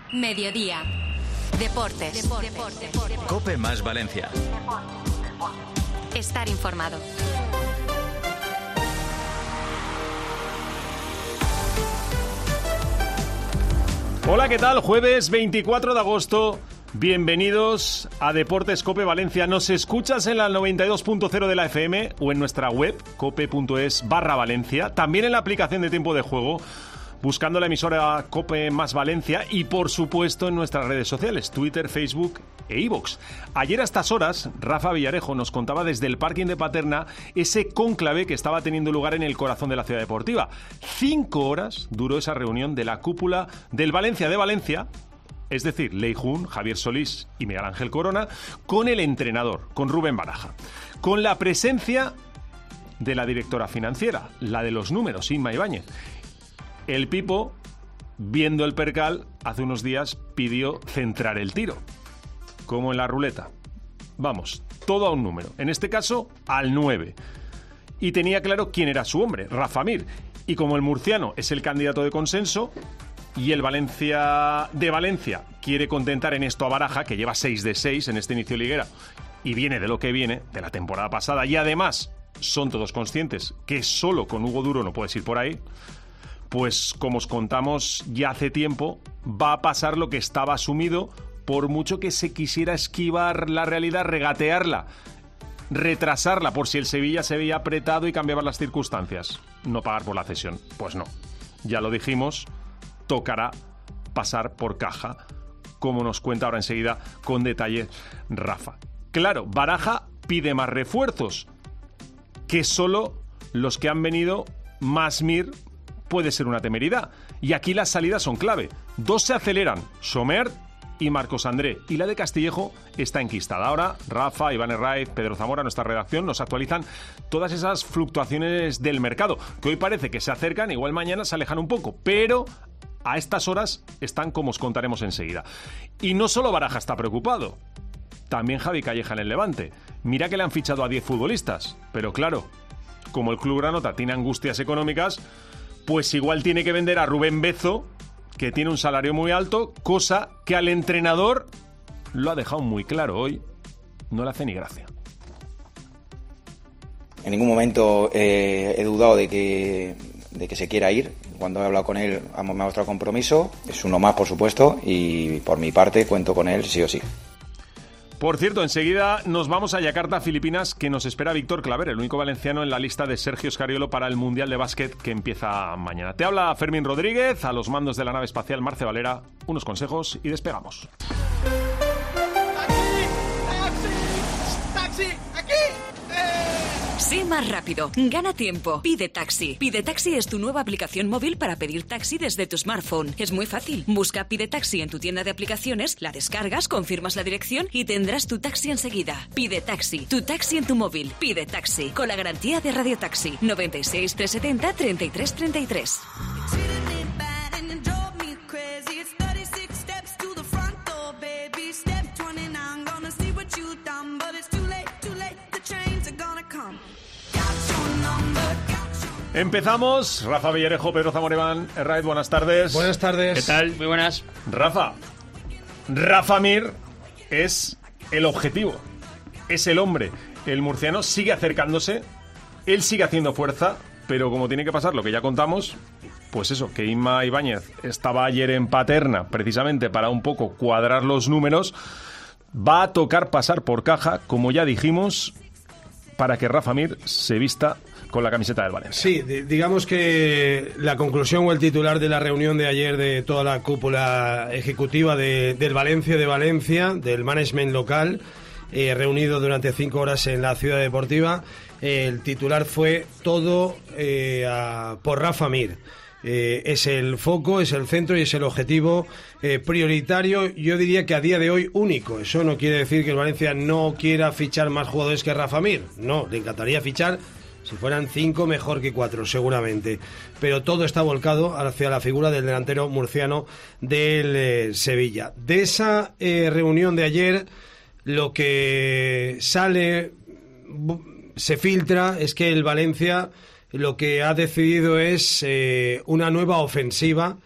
Mediodía. Deportes. COPE más Valencia. Estar informado. Hola, ¿qué tal? Jueves 24 de agosto. Bienvenidos a Deportes COPE Valencia. Nos escuchas en la 92.0 de la FM o en nuestra web cope.es/Valencia. También en la aplicación de Tiempo de Juego, buscando la emisora COPE más Valencia y, por supuesto, en nuestras redes sociales, Twitter, Facebook e iVoox. Ayer a estas horas, Rafa Villarejo nos contaba desde el parking de Paterna ese cónclave que estaba teniendo lugar en el corazón de la ciudad deportiva. 5 horas duró esa reunión de la cúpula del Valencia de Valencia, es decir, Lei Jun, Javier Solís y Miguel Ángel Corona, con el entrenador, con Rubén Baraja, con la presencia de la directora financiera, la de los números, Inma Ibáñez. El Pipo, viendo el percal, hace unos días pidió centrar el tiro, como en la ruleta. Vamos, todo a un número, en este caso al 9. Y tenía claro quién era su hombre, Rafa Mir. Y como el murciano es el candidato de consenso y el Valencia de Valencia quiere contentar en esto a Baraja, que lleva 6 de 6 en este inicio de liguera y viene de lo que viene, de la temporada pasada, y además son todos conscientes que solo con Hugo Duro no puedes ir por ahí, pues como os contamos ya hace tiempo, va a pasar lo que estaba asumido, por mucho que se quisiera esquivar la realidad, regatearla, retrasarla por si el Sevilla se veía apretado y cambiaban las circunstancias. No pagar por la cesión. Pues no. Ya lo dijimos, tocará pasar por caja, como nos cuenta ahora enseguida con detalle Rafa. Claro, Baraja pide más refuerzos, que solo los que han venido más Mir puede ser una temeridad. Y aquí las salidas son clave. 2 se aceleran, Sommer y Marcos André. Y la de Castillejo está enquistada. Ahora Rafa, Iván Herraiz, Pedro Zamora, nuestra redacción, nos actualizan todas esas fluctuaciones del mercado, que hoy parece que se acercan, igual mañana se alejan un poco, pero a estas horas están como os contaremos enseguida. Y no solo Baraja está preocupado, también Javi Calleja en el Levante. Mira que le han fichado a 10 futbolistas, pero claro, como el club granota tiene angustias económicas, pues igual tiene que vender a Rubén Bezo, que tiene un salario muy alto, cosa que al entrenador lo ha dejado muy claro hoy, no le hace ni gracia. En ningún momento he dudado de que se quiera ir. Cuando he hablado con él me ha mostrado compromiso, es uno más por supuesto, y por mi parte cuento con él sí o sí. Por cierto, enseguida nos vamos a Yakarta, Filipinas, que nos espera Víctor Claver, el único valenciano en la lista de Sergio Escariolo para el Mundial de Básquet que empieza mañana. Te habla Fermín Rodríguez, a los mandos de la nave espacial Marce Valera, unos consejos y despegamos. ¡Taxi! ¡Aquí! Sé más rápido, gana tiempo, pide taxi. Pide Taxi es tu nueva aplicación móvil para pedir taxi desde tu smartphone. Es muy fácil. Busca Pide Taxi en tu tienda de aplicaciones, la descargas, confirmas la dirección y tendrás tu taxi enseguida. Pide Taxi, tu taxi en tu móvil. Pide Taxi, con la garantía de Radio Taxi. 96 370 33 33. Empezamos. Rafa Villarejo, Pedro Zamora, Iván Herraiz, buenas tardes. Buenas tardes. ¿Qué tal? Muy buenas. Rafa Mir es el objetivo, es el hombre. El murciano sigue acercándose, él sigue haciendo fuerza, pero como tiene que pasar lo que ya contamos, pues eso, que Inma Ibáñez estaba ayer en Paterna precisamente para un poco cuadrar los números, va a tocar pasar por caja, como ya dijimos, para que Rafa Mir se vista con la camiseta del Valencia. Sí, digamos que la conclusión o el titular de la reunión de ayer de toda la cúpula ejecutiva del Valencia de Valencia, del management local, reunido durante 5 horas en la ciudad deportiva, el titular fue todo por Rafa Mir. Es el foco, es el centro y es el objetivo prioritario, yo diría que a día de hoy único. Eso no quiere decir que el Valencia no quiera fichar más jugadores que Rafa Mir. No, le encantaría fichar. Si fueran 5, mejor que 4, seguramente. Pero todo está volcado hacia la figura del delantero murciano del Sevilla. De esa reunión de ayer, lo que sale, se filtra, es que el Valencia lo que ha decidido es una nueva ofensiva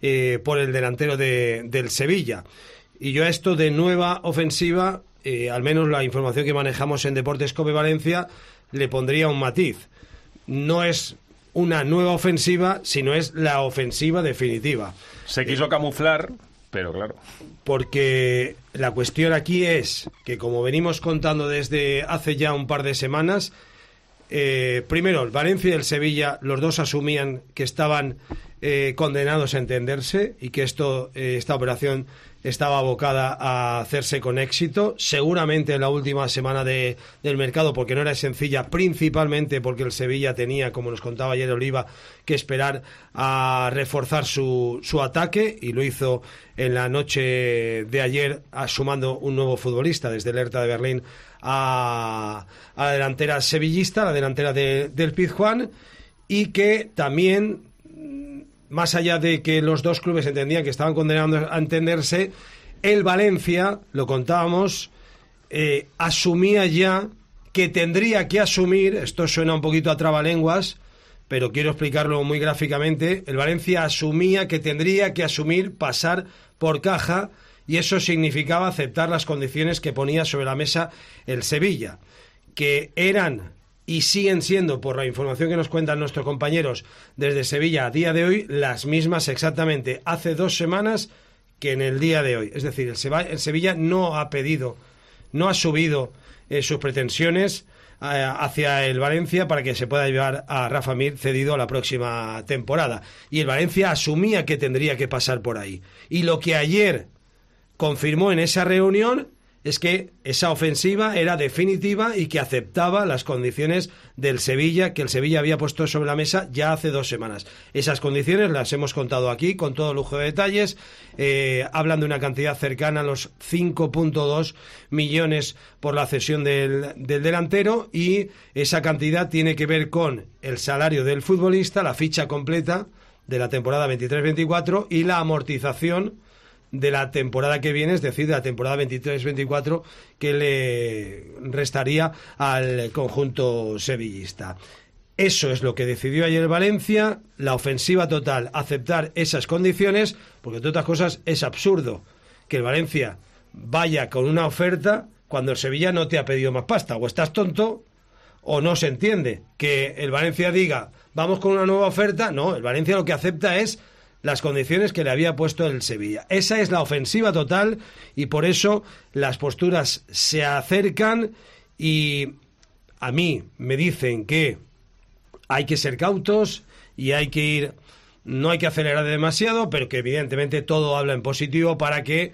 por el delantero del Sevilla. Y yo a esto de nueva ofensiva, al menos la información que manejamos en Deportes Cope Valencia, le pondría un matiz. No es una nueva ofensiva, sino es la ofensiva definitiva. Se quiso camuflar, pero claro. Porque la cuestión aquí es que, como venimos contando desde hace ya un par de semanas, primero, el Valencia y el Sevilla, los dos asumían que estaban condenados a entenderse y que esta operación estaba abocada a hacerse con éxito, seguramente en la última semana del mercado, porque no era sencilla, principalmente porque el Sevilla tenía, como nos contaba ayer Oliva, que esperar a reforzar su ataque, y lo hizo en la noche de ayer, sumando un nuevo futbolista desde el Hertha de Berlín a la delantera sevillista, la delantera del Pizjuán, y que también, más allá de que los dos clubes entendían que estaban condenados a entenderse, el Valencia, lo contábamos, asumía ya que tendría que asumir, esto suena un poquito a trabalenguas, pero quiero explicarlo muy gráficamente, el Valencia asumía que tendría que asumir pasar por caja, y eso significaba aceptar las condiciones que ponía sobre la mesa el Sevilla, que eran y siguen siendo, por la información que nos cuentan nuestros compañeros desde Sevilla a día de hoy, las mismas exactamente hace 2 semanas que en el día de hoy. Es decir, el Sevilla no ha subido sus pretensiones hacia el Valencia para que se pueda llevar a Rafa Mir cedido a la próxima temporada. Y el Valencia asumía que tendría que pasar por ahí. Y lo que ayer confirmó en esa reunión es que esa ofensiva era definitiva y que aceptaba las condiciones del Sevilla, que el Sevilla había puesto sobre la mesa ya hace 2 semanas. Esas condiciones las hemos contado aquí con todo lujo de detalles. Hablan de una cantidad cercana a los 5,2 millones por la cesión del delantero, y esa cantidad tiene que ver con el salario del futbolista, la ficha completa de la temporada 23-24 y la amortización de la temporada que viene, es decir, de la temporada 23-24 que le restaría al conjunto sevillista. Eso es lo que decidió ayer Valencia, la ofensiva total, aceptar esas condiciones, porque entre otras cosas es absurdo que el Valencia vaya con una oferta cuando el Sevilla no te ha pedido más pasta. O estás tonto o no se entiende que el Valencia diga vamos con una nueva oferta. No, el Valencia lo que acepta es las condiciones que le había puesto el Sevilla. Esa es la ofensiva total, y por eso las posturas se acercan, y a mí me dicen que hay que ser cautos y no hay que acelerar demasiado, pero que evidentemente todo habla en positivo para que,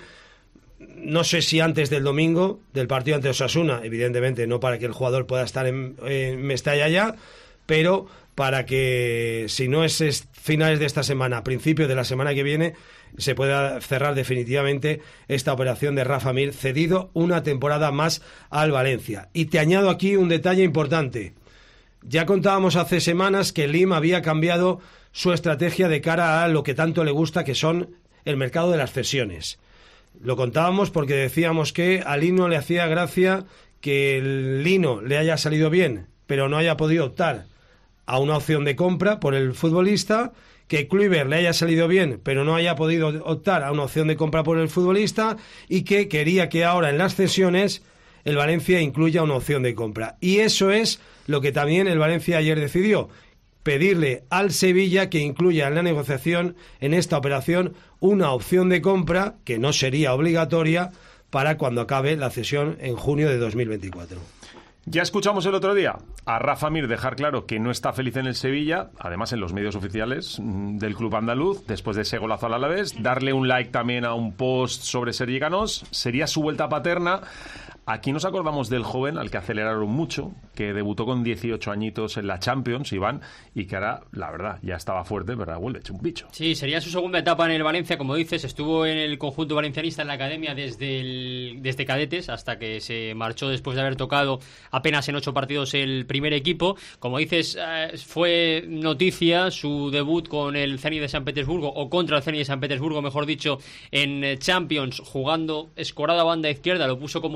no sé si antes del domingo, del partido ante Osasuna, evidentemente no para que el jugador pueda estar en Mestalla ya, pero para que, si no es finales de esta semana, principios de la semana que viene, se pueda cerrar definitivamente esta operación de Rafa Mir, cedido una temporada más al Valencia. Y te añado aquí un detalle importante. Ya contábamos hace semanas que Lim había cambiado su estrategia de cara a lo que tanto le gusta, que son el mercado de las cesiones. Lo contábamos porque decíamos que a Lino le hacía gracia que el Lino le haya salido bien, pero no haya podido optar a una opción de compra por el futbolista, que Kluivert le haya salido bien, pero no haya podido optar a una opción de compra por el futbolista, y que quería que ahora en las cesiones el Valencia incluya una opción de compra. Y eso es lo que también el Valencia ayer decidió, pedirle al Sevilla que incluya en la negociación, en esta operación, una opción de compra que no sería obligatoria para cuando acabe la cesión en junio de 2024. Ya escuchamos el otro día a Rafa Mir dejar claro que no está feliz en el Sevilla, además en los medios oficiales del club andaluz, después de ese golazo al Alavés, darle un like también a un post sobre Sergi Canós, sería su vuelta paterna. Aquí nos acordamos del joven al que aceleraron mucho, que debutó con 18 añitos en la Champions, Iván, y que ahora, la verdad, ya estaba fuerte, pero vuelve hecho un bicho. Sí, sería su segunda etapa en el Valencia, como dices, estuvo en el conjunto valencianista en la academia desde cadetes hasta que se marchó después de haber tocado apenas en 8 partidos el primer equipo. Como dices, fue noticia su debut con el Zenit de San Petersburgo, o contra el Zenit de San Petersburgo, mejor dicho, en Champions, jugando escorado a banda izquierda, lo puso como titular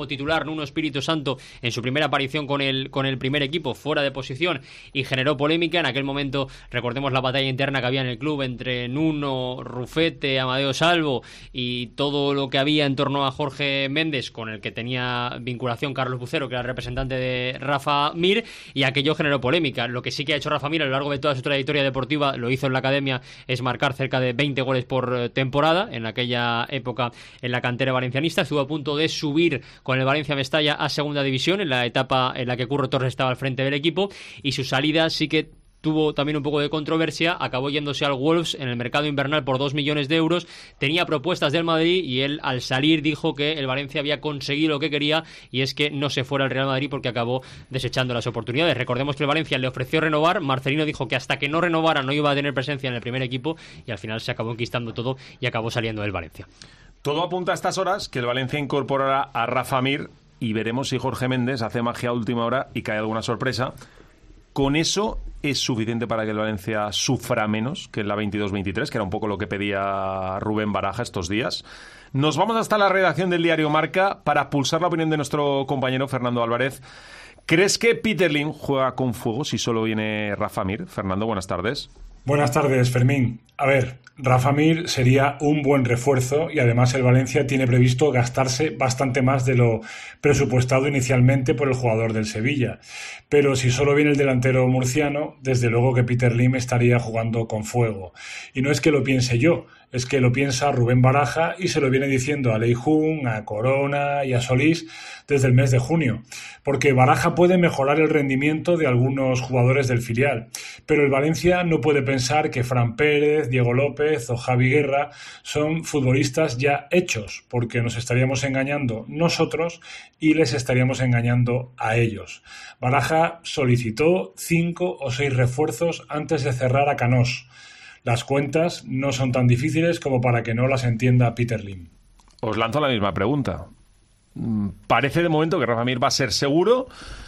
titular Nuno Espíritu Santo en su primera aparición con el primer equipo fuera de posición y generó polémica. En aquel momento recordemos la batalla interna que había en el club entre Nuno, Rufete, Amadeo Salvo y todo lo que había en torno a Jorge Méndez, con el que tenía vinculación Carlos Bucero, que era el representante de Rafa Mir, y aquello generó polémica. Lo que sí que ha hecho Rafa Mir a lo largo de toda su trayectoria deportiva, lo hizo en la academia, es marcar cerca de 20 goles por temporada. En aquella época en la cantera valencianista estuvo a punto de subir con el Valencia Mestalla a segunda división en la etapa en la que Curro Torres estaba al frente del equipo, y su salida sí que tuvo también un poco de controversia. Acabó yéndose al Wolves en el mercado invernal por 2 millones de euros. Tenía propuestas del Madrid y él, al salir, dijo que el Valencia había conseguido lo que quería, y es que no se fuera al Real Madrid, porque acabó desechando las oportunidades. Recordemos que el Valencia le ofreció renovar. Marcelino dijo que hasta que no renovara no iba a tener presencia en el primer equipo, y al final se acabó enquistando todo y acabó saliendo del Valencia. Todo apunta a estas horas que el Valencia incorporará a Rafa Mir, y veremos si Jorge Méndez hace magia a última hora y cae alguna sorpresa. ¿Con eso es suficiente para que el Valencia sufra menos que en la 22-23, que era un poco lo que pedía Rubén Baraja estos días? Nos vamos hasta la redacción del diario Marca para pulsar la opinión de nuestro compañero Fernando Álvarez. ¿Crees que Peter Lim juega con fuego si solo viene Rafa Mir? Fernando, buenas tardes. Buenas tardes, Fermín. A ver, Rafa Mir sería un buen refuerzo, y además el Valencia tiene previsto gastarse bastante más de lo presupuestado inicialmente por el jugador del Sevilla. Pero si solo viene el delantero murciano, desde luego que Peter Lim estaría jugando con fuego. Y no es que lo piense yo, es que lo piensa Rubén Baraja, y se lo viene diciendo a Leijun, a Corona y a Solís desde el mes de junio. Porque Baraja puede mejorar el rendimiento de algunos jugadores del filial, pero el Valencia no puede pensar que Fran Pérez, Diego López o Javi Guerra son futbolistas ya hechos, porque nos estaríamos engañando nosotros y les estaríamos engañando a ellos. Baraja solicitó 5 o 6 refuerzos antes de cerrar a Canós. Las cuentas no son tan difíciles como para que no las entienda Peter Lim. Os lanzo la misma pregunta. Parece de momento que Rafa Mir va a ser seguro,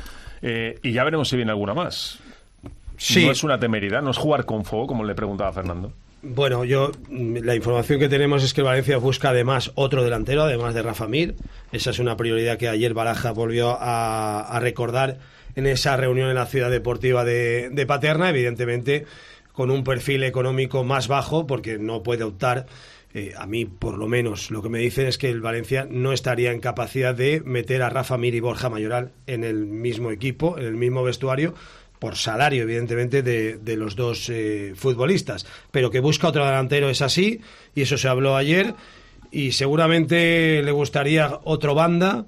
y ya veremos si viene alguna más. Sí. No es una temeridad, no es jugar con fuego, como le preguntaba Fernando. Bueno, la información que tenemos es que el Valencia busca además otro delantero, además de Rafa Mir. Esa es una prioridad que ayer Baraja volvió a recordar en esa reunión en la Ciudad Deportiva de Paterna, evidentemente con un perfil económico más bajo, porque no puede optar. A mí, por lo menos, lo que me dicen es que el Valencia no estaría en capacidad de meter a Rafa Mir y Borja Mayoral en el mismo equipo, en el mismo vestuario, por salario, evidentemente, de los dos futbolistas. Pero que busca otro delantero es así, y eso se habló ayer, y seguramente le gustaría otro banda,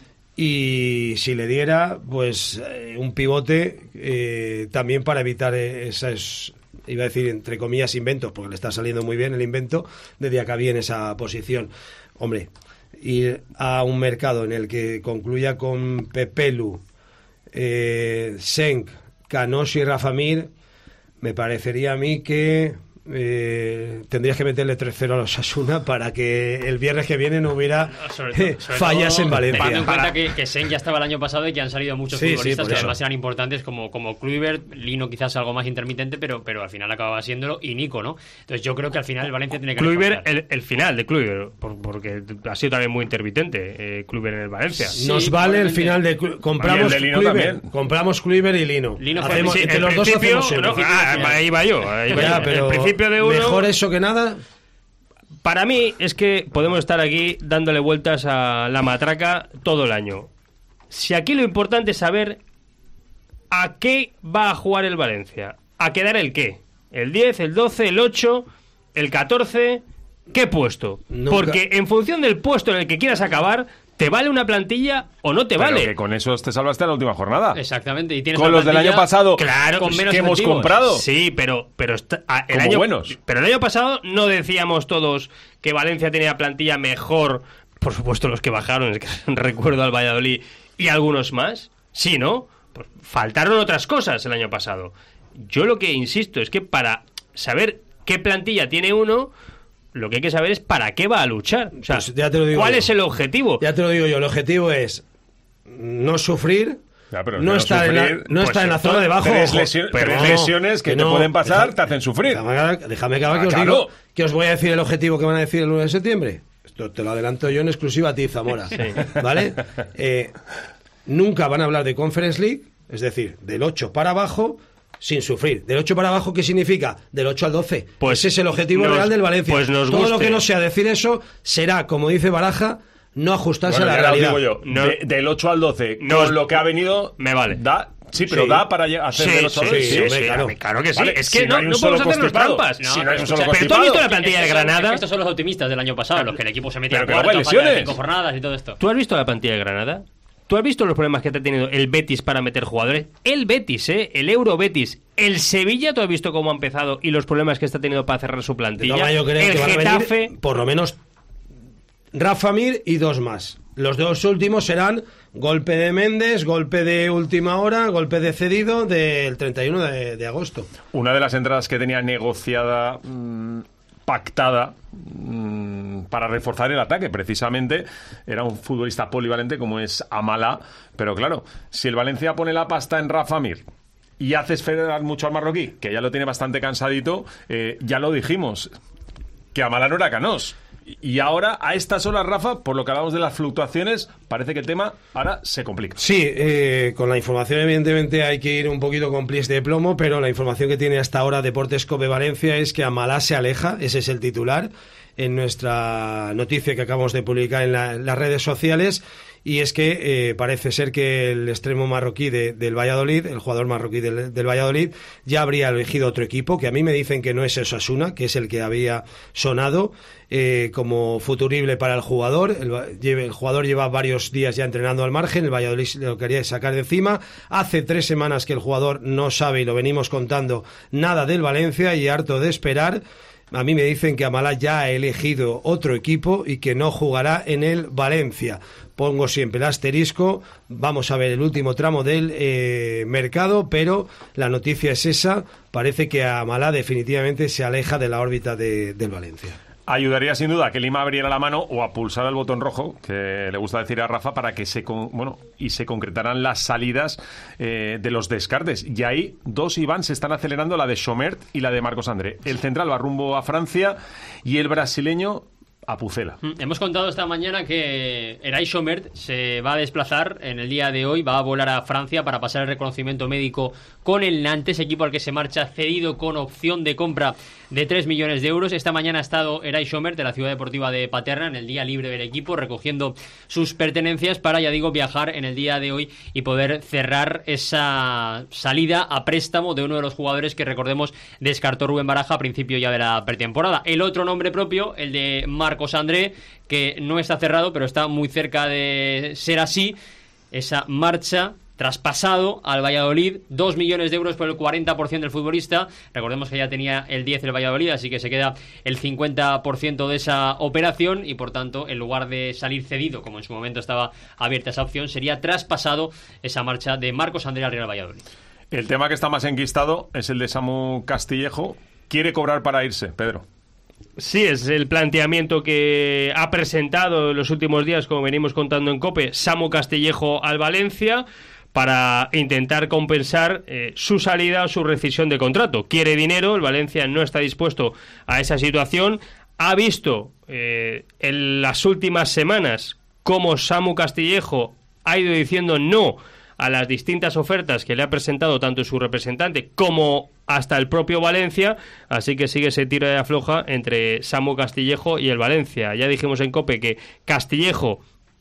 y si le diera, pues un pivote también para evitar esas... Iba a decir, entre comillas, inventos, porque le está saliendo muy bien el invento de Diacabí en esa posición. Hombre, ir a un mercado en el que concluya con Pepelu, Senk, Canós y Rafa Mir, me parecería a mí que tendrías que meterle 3-0 a los Osasuna para que el viernes que viene no hubiera fallas en Valencia. Teniendo en cuenta que Sen ya estaba el año pasado y que han salido muchos futbolistas que además eran importantes, como Kluivert, Lino quizás algo más intermitente, pero al final acababa siéndolo, y Nico, ¿no? Entonces yo creo que al final el Valencia tiene que Kluivert, el final de Kluivert, porque ha sido también muy intermitente Kluivert en el Valencia. Sí, nos vale el final de compramos Kluivert, compramos Kluivert y Lino. Hacemos, entre los dos hacemos ahí va yo. Pero de uno, mejor eso que nada. Para mí es que podemos estar aquí dándole vueltas a la matraca todo el año. Si aquí lo importante es saber a qué va a jugar el Valencia, a quedar el qué, el 10, el 12, el 8, el 14, ¿qué puesto? Nunca. Porque en función del puesto en el que quieras acabar, ¿te vale una plantilla o no te vale? Pero que con eso te salvaste en la última jornada. Exactamente. ¿Y tienes con los del año pasado, claro, con menos que hemos comprado? Sí, pero el año buenos. Pero el año pasado no decíamos todos que Valencia tenía plantilla mejor. Por supuesto, los que bajaron, es que recuerdo al Valladolid y algunos más. Sí, ¿no? Pues faltaron otras cosas el año pasado. Yo lo que insisto es que para saber qué plantilla tiene uno, lo que hay que saber es para qué va a luchar. O sea, pues ya te lo digo ¿cuál es el objetivo? Ya te lo digo yo, el objetivo es no sufrir, no estar en la zona de abajo. Tres lesiones que te pueden pasar te hacen sufrir. Déjame acabar que os digo que os voy a decir el objetivo que van a decir el 9 de septiembre. esto te lo adelanto yo en exclusiva a ti, Zamora, ¿vale? Nunca van a hablar de Conference League, es decir, del 8 para abajo, sin sufrir. ¿Del 8 para abajo qué significa? Del 8 al 12. Pues ese es el objetivo real del Valencia. Pues todo lo que no sea decir eso será, como dice Baraja, no ajustarse a la realidad. Digo yo, del 8 al 12, con lo que ha venido, me vale. Sí, pero da para hacer del 8 al 12. Sí, claro que sí. Vale, es que si no podemos hacernos trampas. Si no hay un solo pero constipado. tú has visto la plantilla de Granada. Estos son los optimistas del año pasado, los que el equipo se metía a Pero que cuarto, luego hay faltan lesiones. 5 jornadas y todo esto. ¿Tú has visto la plantilla de Granada? ¿Tú has visto los problemas que te ha tenido el Betis para meter jugadores? El Betis, el Euro Betis. El Sevilla, ¿tú has visto cómo ha empezado y los problemas que está teniendo para cerrar su plantilla? Yo creo el que van a Getafe... venir por lo menos Rafa Mir y 2 más. Los 2 últimos serán golpe de Méndez, golpe de última hora, golpe de cedido del 31 de agosto. Una de las entradas que tenía negociada, pactada, para reforzar el ataque, precisamente, era un futbolista polivalente como es Amalá. Pero claro, si el Valencia pone la pasta en Rafa Mir y hace esperar mucho al marroquí, que ya lo tiene bastante cansadito, ya lo dijimos, que Amalá no era Canós. Y ahora, a estas horas, Rafa, por lo que hablamos de las fluctuaciones, parece que el tema ahora se complica. Sí, con la información evidentemente hay que ir un poquito con pliés de plomo, pero la información que tiene hasta ahora Deportes Cope Valencia es que Amalá se aleja, ese es el titular, en nuestra noticia que acabamos de publicar en las redes sociales, y es que parece ser que el extremo marroquí del Valladolid, el jugador marroquí del Valladolid, ya habría elegido otro equipo, que a mí me dicen que no es Osasuna, que es el que había sonado como futurible para el jugador. El jugador lleva varios días ya entrenando al margen, el Valladolid lo quería sacar de encima. Hace 3 semanas que el jugador no sabe, y lo venimos contando, nada del Valencia, y harto de esperar. A mí me dicen que Amalá ya ha elegido otro equipo y que no jugará en el Valencia. Pongo siempre el asterisco, vamos a ver el último tramo del mercado, pero la noticia es esa, parece que Amalá definitivamente se aleja de la órbita del Valencia. Ayudaría sin duda a que Lima abriera la mano o a pulsar el botón rojo, que le gusta decir a Rafa, para que se concretaran las salidas de los descartes. Y ahí 2, Iván, se están acelerando, la de Chomert y la de Marcos André. El central va rumbo a Francia y el brasileño a Pucela. Hemos contado esta mañana que Eray Chomert se va a desplazar en el día de hoy, va a volar a Francia para pasar el reconocimiento médico con el Nantes, equipo al que se marcha cedido con opción de compra de 3 millones de euros. Esta mañana ha estado Eray Chomert de la Ciudad Deportiva de Paterna en el día libre del equipo, recogiendo sus pertenencias para, ya digo, viajar en el día de hoy y poder cerrar esa salida a préstamo de uno de los jugadores que, recordemos, descartó Rubén Baraja a principio ya de la pretemporada. El otro nombre propio, el de Marcos André, que no está cerrado, pero está muy cerca de ser así. Esa marcha, traspasado al Valladolid, 2 millones de euros por el 40% del futbolista. Recordemos que ya tenía el 10 el Valladolid, así que se queda el 50% de esa operación y, por tanto, en lugar de salir cedido, como en su momento estaba abierta esa opción, sería traspasado esa marcha de Marcos André al Real Valladolid. El tema que está más enquistado es el de Samu Castillejo. Quiere cobrar para irse, Pedro. Sí, es el planteamiento que ha presentado en los últimos días, como venimos contando en COPE, Samu Castillejo al Valencia, para intentar compensar su salida o su rescisión de contrato. Quiere dinero, el Valencia no está dispuesto a esa situación. Ha visto en las últimas semanas cómo Samu Castillejo ha ido diciendo no a las distintas ofertas que le ha presentado tanto su representante como hasta el propio Valencia, así que sigue ese tiro de afloja entre Samu Castillejo y el Valencia. Ya dijimos en COPE que Castillejo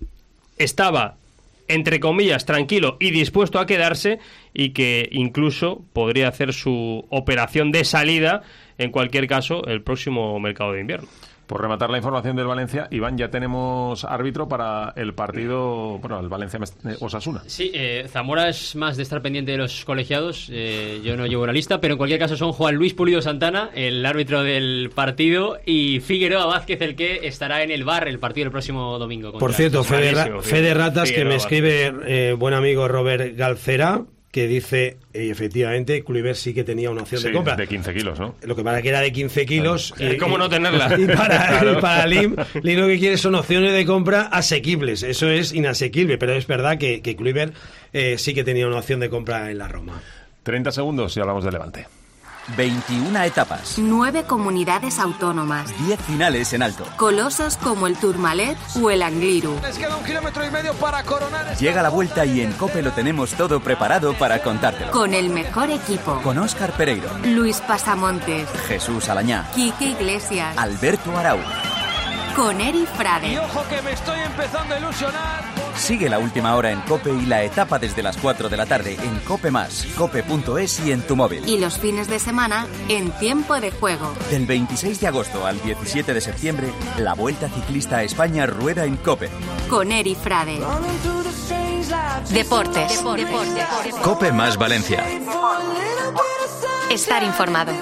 estaba, entre comillas, tranquilo y dispuesto a quedarse, y que incluso podría hacer su operación de salida, en cualquier caso, el próximo mercado de invierno. Por rematar la información del Valencia, Iván, ya tenemos árbitro para el partido, bueno, el Valencia-Osasuna. Sí, Zamora es más de estar pendiente de los colegiados, yo no llevo la lista, pero en cualquier caso son Juan Luis Pulido Santana, el árbitro del partido, y Figueroa Vázquez, el que estará en el VAR el partido el próximo domingo. Por cierto, Fede Ratas, que me escribe buen amigo Robert Galcera, que dice, y efectivamente, Kluivert sí que tenía una opción de compra. De 15 kilos, ¿no? Lo que pasa que era de 15 kilos. Claro. ¿Cómo no tenerla? Y para Lim lo que quiere son opciones de compra asequibles. Eso es inasequible, pero es verdad que Kluivert sí que tenía una opción de compra en la Roma. 30 segundos y hablamos de Levante. 21 etapas. 9 comunidades autónomas. 10 finales en alto. Colosos como el Tourmalet o el Angliru. Les queda 1,5 kilómetros para coronar. Llega la vuelta y en COPE lo tenemos todo preparado para contártelo. Con el mejor equipo. Con Óscar Pereiro. Luis Pasamontes. Jesús Alañá. Quique Iglesias. Alberto Arau. Con Eri Frade. Y ojo que me estoy empezando a ilusionar. Sigue la última hora en COPE y la etapa desde las 4 de la tarde en COPE+, cope.es y en tu móvil. Y los fines de semana en Tiempo de Juego. Del 26 de agosto al 17 de septiembre, la Vuelta Ciclista a España rueda en COPE. Con Eri Frade. Deportes. COPE+ Valencia. Estar informado.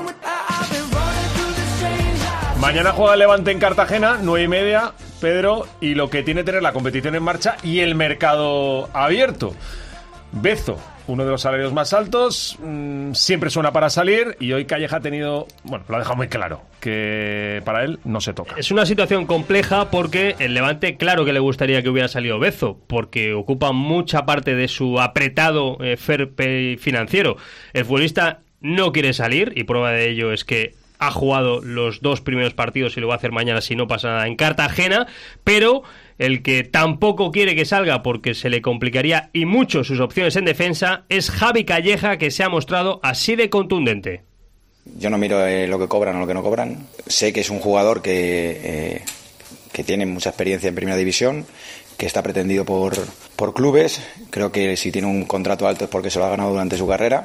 Mañana juega el Levante en Cartagena, 9:30, Pedro, y lo que tiene tener la competición en marcha y el mercado abierto. Bezo, uno de los salarios más altos, siempre suena para salir, y hoy Calleja ha tenido, bueno, lo ha dejado muy claro, que para él no se toca. Es una situación compleja porque el Levante, claro que le gustaría que hubiera salido Bezo, porque ocupa mucha parte de su apretado fair play financiero. El futbolista no quiere salir, y prueba de ello es que ha jugado los 2 primeros partidos y lo va a hacer mañana si no pasa nada en Cartagena, pero el que tampoco quiere que salga porque se le complicaría y mucho sus opciones en defensa es Javi Calleja, que se ha mostrado así de contundente. Yo no miro lo que cobran o lo que no cobran. Sé que es un jugador que tiene mucha experiencia en Primera División, que está pretendido por clubes. Creo que si tiene un contrato alto es porque se lo ha ganado durante su carrera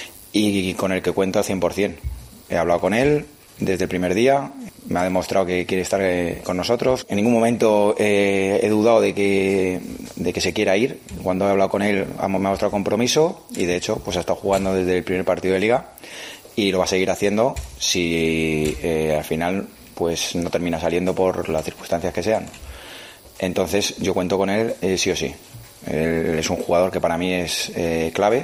y con el que cuento al 100%. He hablado con él desde el primer día, me ha demostrado que quiere estar con nosotros. En ningún momento he dudado de que se quiera ir. Cuando he hablado con él me ha mostrado compromiso y de hecho pues ha estado jugando desde el primer partido de Liga y lo va a seguir haciendo si al final pues no termina saliendo por las circunstancias que sean. Entonces yo cuento con él sí o sí. Él es un jugador que para mí es clave.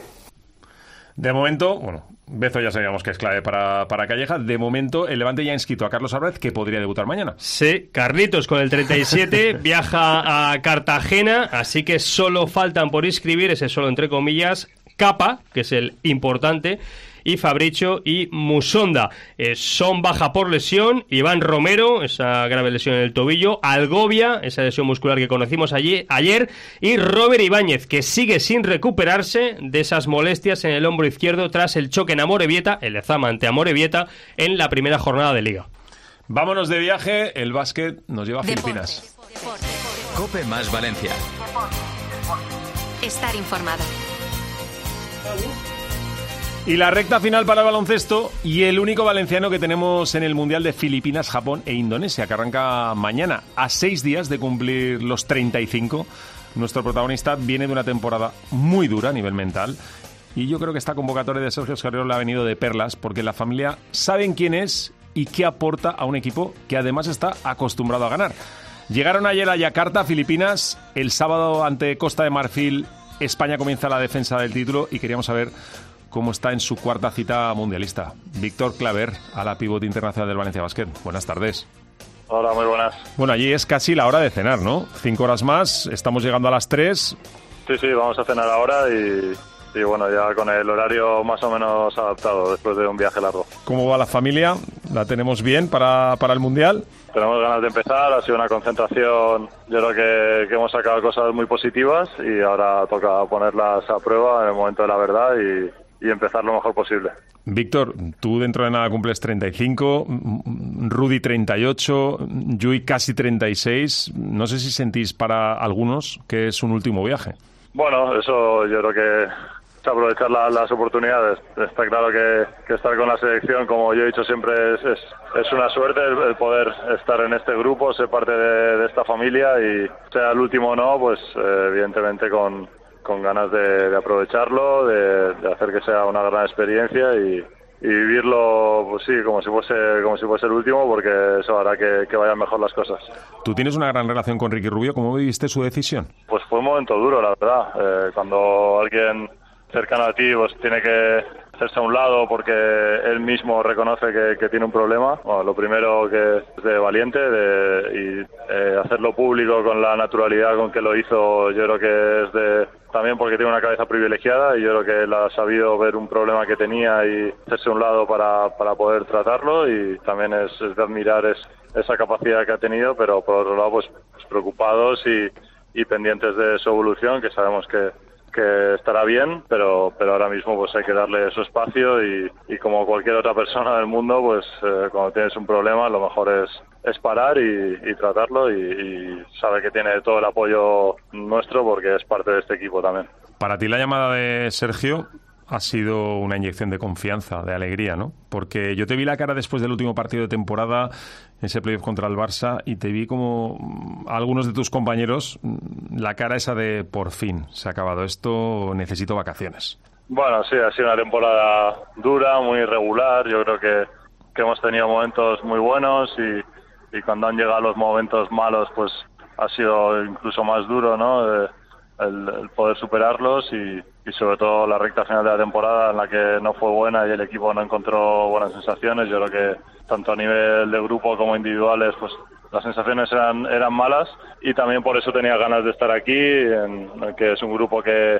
De momento, bueno, Bezo ya sabíamos que es clave para Calleja. De momento, el Levante ya ha inscrito a Carlos Álvarez, que podría debutar mañana. Sí, Carlitos con el 37 viaja a Cartagena, así que solo faltan por inscribir, ese solo entre comillas, Capa, que es el importante, y Fabricio y Musonda. Son baja por lesión Iván Romero, esa grave lesión en el tobillo, Algovia, esa lesión muscular que conocimos ayer, y Robert Ibáñez, que sigue sin recuperarse de esas molestias en el hombro izquierdo tras el choque en Amorebieta, el Lezama ante Amorebieta, en la primera jornada de Liga. Vámonos de viaje, el básquet nos lleva a Filipinas. COPE+ Valencia. Estar informado. Y la recta final para el baloncesto y el único valenciano que tenemos en el Mundial de Filipinas, Japón e Indonesia, que arranca mañana. A 6 días de cumplir los 35, nuestro protagonista viene de una temporada muy dura a nivel mental. Y yo creo que esta convocatoria de Sergio Escariolo le ha venido de perlas, porque la familia saben quién es y qué aporta a un equipo que además está acostumbrado a ganar. Llegaron ayer a Yakarta, Filipinas. El sábado ante Costa de Marfil, España comienza la defensa del título y queríamos saber cómo está en su cuarta cita mundialista. Víctor Claver, a la pívot internacional del Valencia Basket. Buenas tardes. Hola, muy buenas. Bueno, allí es casi la hora de cenar, ¿no? 5 horas más, estamos llegando a las 3. Sí, vamos a cenar ahora y bueno, ya con el horario más o menos adaptado después de un viaje largo. ¿Cómo va la familia? ¿La tenemos bien para el Mundial? Tenemos ganas de empezar, ha sido una concentración, yo creo que hemos sacado cosas muy positivas y ahora toca ponerlas a prueba en el momento de la verdad y empezar lo mejor posible. Víctor, tú dentro de nada cumples 35, Rudy 38, Yui casi 36. No sé si sentís para algunos que es un último viaje. Bueno, eso yo creo que es aprovechar las oportunidades. Está claro que estar con la selección, como yo he dicho siempre, es una suerte el poder estar en este grupo, ser parte de esta familia y sea el último o no, pues evidentemente con ganas de aprovecharlo, de hacer que sea una gran experiencia y vivirlo, pues sí, como si fuese el último, porque eso hará que vayan mejor las cosas. Tú tienes una gran relación con Ricky Rubio. ¿Cómo viviste su decisión? Pues fue un momento duro, la verdad. Cuando alguien cercano a ti pues tiene que hacerse a un lado porque él mismo reconoce que tiene un problema. Bueno, lo primero que es de valiente y hacerlo público con la naturalidad con que lo hizo, yo creo que es también porque tiene una cabeza privilegiada y yo creo que él ha sabido ver un problema que tenía y hacerse a un lado para poder tratarlo, y también es de admirar esa capacidad que ha tenido, pero por otro lado pues preocupados y pendientes de su evolución, que sabemos que estará bien, pero ahora mismo pues hay que darle su espacio y como cualquier otra persona del mundo, pues cuando tienes un problema lo mejor es parar y tratarlo, y sabe que tiene todo el apoyo nuestro porque es parte de este equipo también. Para ti la llamada de Sergio ha sido una inyección de confianza, de alegría, ¿no? Porque yo te vi la cara después del último partido de temporada, ese playoff contra el Barça, y te vi como a algunos de tus compañeros la cara esa de por fin, se ha acabado esto, necesito vacaciones. Bueno, sí, ha sido una temporada dura, muy irregular. Yo creo que hemos tenido momentos muy buenos y cuando han llegado los momentos malos, pues ha sido incluso más duro, ¿no? El poder superarlos y sobre todo la recta final de la temporada en la que no fue buena y el equipo no encontró buenas sensaciones. Yo creo que tanto a nivel de grupo como individuales, pues las sensaciones eran malas, y también por eso tenía ganas de estar aquí, que es un grupo que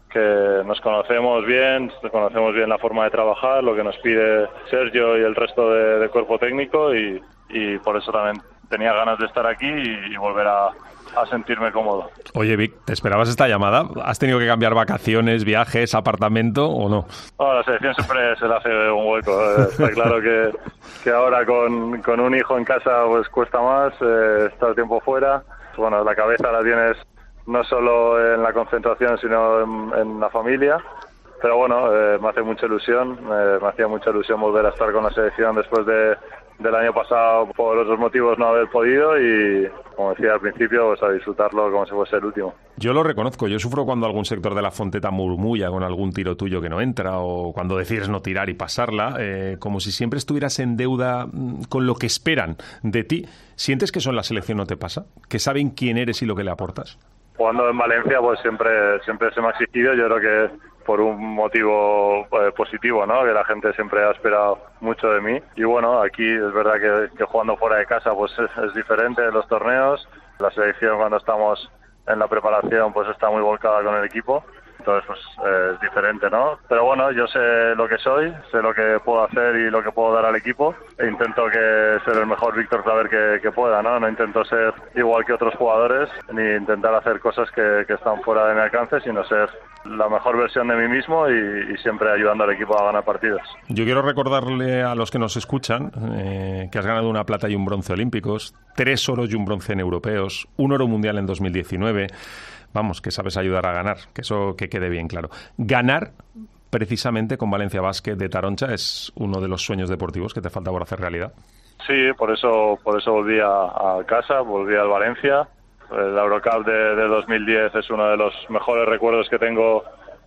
nos conocemos bien la forma de trabajar, lo que nos pide Sergio y el resto de cuerpo técnico, y por eso también tenía ganas de estar aquí y volver a sentirme cómodo. Oye, Vic, ¿te esperabas esta llamada? ¿Has tenido que cambiar vacaciones, viajes, apartamento o no? No, la selección siempre se le hace un hueco. Está claro que ahora con un hijo en casa pues cuesta más estar tiempo fuera. Bueno, la cabeza la tienes no solo en la concentración, sino en la familia. Pero bueno, me hace mucha ilusión. Me hacía mucha ilusión volver a estar con la selección después del año pasado, por otros motivos no haber podido, y como decía al principio, pues a disfrutarlo como si fuese el último. Yo lo reconozco, yo sufro cuando algún sector de la Fonteta murmulla con algún tiro tuyo que no entra, o cuando decides no tirar y pasarla, como si siempre estuvieras en deuda con lo que esperan de ti. ¿Sientes que eso en la selección no te pasa? ¿Que saben quién eres y lo que le aportas? Jugando en Valencia pues siempre se me ha exigido, yo creo que por un motivo positivo, ¿no? Que la gente siempre ha esperado mucho de mí, y bueno, aquí es verdad que jugando fuera de casa pues es diferente en los torneos. La selección, cuando estamos en la preparación, pues está muy volcada con el equipo, entonces pues es diferente, ¿no? Pero bueno, yo sé lo que soy, sé lo que puedo hacer y lo que puedo dar al equipo, e intento ser el mejor Víctor Claver que pueda, ¿no? No intento ser igual que otros jugadores, ni intentar hacer cosas que están fuera de mi alcance, sino ser la mejor versión de mí mismo y siempre ayudando al equipo a ganar partidos. Yo quiero recordarle a los que nos escuchan que has ganado una plata y un bronce olímpicos, 3 oros y un bronce en europeos, 1 oro mundial en 2019. Vamos, que sabes ayudar a ganar, que eso que quede bien claro. Ganar, precisamente, con Valencia Basket de Taroncha es uno de los sueños deportivos que te falta por hacer realidad. Sí, por eso volví a casa, volví al Valencia. La Eurocup de 2010 es uno de los mejores recuerdos que tengo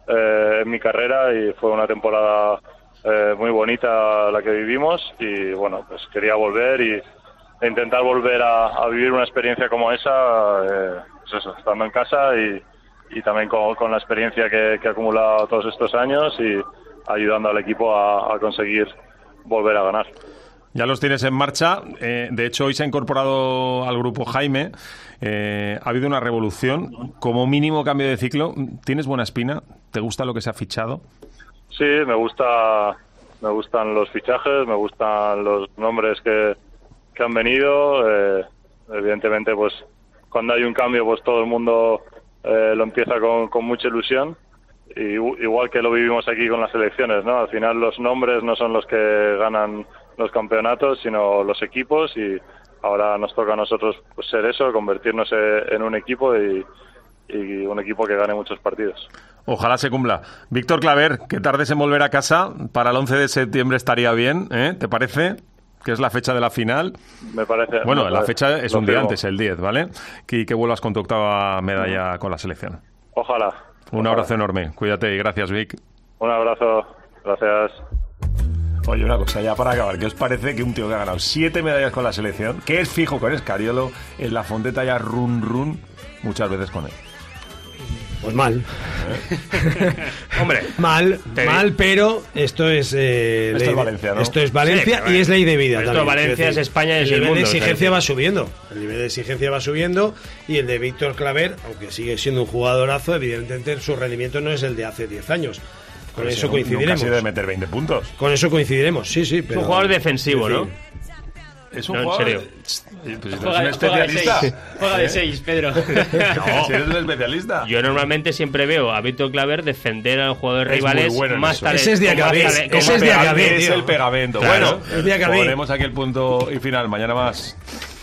en mi carrera, y fue una temporada muy bonita la que vivimos, y bueno, pues quería volver e intentar volver a vivir una experiencia como esa, pues eso, estando en casa y también con la experiencia que he acumulado todos estos años y ayudando al equipo a conseguir volver a ganar. Ya los tienes en marcha. De hecho, hoy se ha incorporado al grupo Jaime. Ha habido una revolución. Como mínimo cambio de ciclo. ¿Tienes buena espina? ¿Te gusta lo que se ha fichado? Sí, me gustan los fichajes, me gustan los nombres que han venido. Evidentemente, pues cuando hay un cambio, pues todo el mundo lo empieza con mucha ilusión. Igual que lo vivimos aquí con las selecciones, ¿no? Al final los nombres no son los que ganan los campeonatos, sino los equipos, y ahora nos toca a nosotros pues ser eso, convertirnos en un equipo y un equipo que gane muchos partidos. Ojalá se cumpla. Víctor Claver, que tardes en volver a casa. Para el 11 de septiembre estaría bien, ¿eh? ¿Te parece? Que es la fecha de la final. Me parece. Bueno, la fecha es un día antes, el 10, ¿vale? Que vuelvas con tu octava medalla con la selección. Ojalá. Un abrazo enorme. Cuídate y gracias, Vic. Un abrazo. Gracias. Oye, una cosa ya para acabar. ¿Qué os parece que un tío que ha ganado 7 medallas con la selección, que es fijo con Escariolo, en la Fonteta ya run muchas veces con él? Pues mal. Hombre, mal, pero esto es Valencia, ¿no? Esto es Valencia Sí, y es ley de vida. Esto también. Valencia es España y es el nivel mundo. de exigencia va subiendo. El nivel de exigencia va subiendo y el de Víctor Claver, aunque sigue siendo un jugadorazo, evidentemente su rendimiento no es el de hace 10 años. Con eso coincidiremos. Casi de meter 20 puntos. Con eso coincidiremos, sí. Pero, es un jugador defensivo, ¿no? Es un No, en jugador. serio. Pues si no es un especialista. Juega de 6, Pedro. No, si eres un especialista. Yo normalmente siempre veo a Víctor Claver defender a los jugadores Es muy rivales bueno en más eso. tarde. Ese es Diacabé. Es el pegamento. Claro. Bueno, Es Diacabé. ponemos aquí el punto y final. Mañana más.